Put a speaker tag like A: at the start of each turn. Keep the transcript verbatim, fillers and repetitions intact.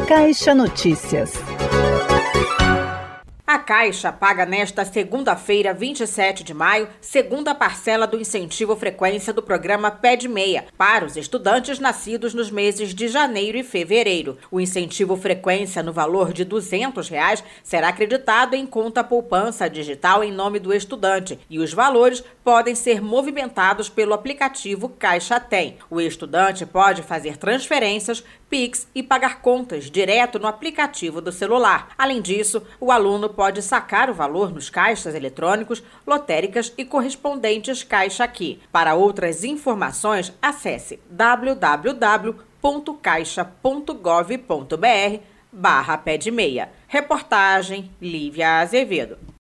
A: Caixa Notícias.
B: A Caixa paga nesta segunda-feira, vinte e sete de maio, segunda parcela do incentivo frequência do programa Pé de Meia para os estudantes nascidos nos meses de janeiro e fevereiro. O incentivo frequência no valor de duzentos reais será acreditado em conta poupança digital em nome do estudante e os valores podem ser movimentados pelo aplicativo Caixa Tem. O estudante pode fazer transferências, Pix e pagar contas direto no aplicativo do celular. Além disso, o aluno pode sacar o valor nos caixas eletrônicos, lotéricas e correspondentes Caixa Aqui. Para outras informações, acesse w w w ponto caixa ponto gov ponto br barra pé de meia. Reportagem Lívia Azevedo.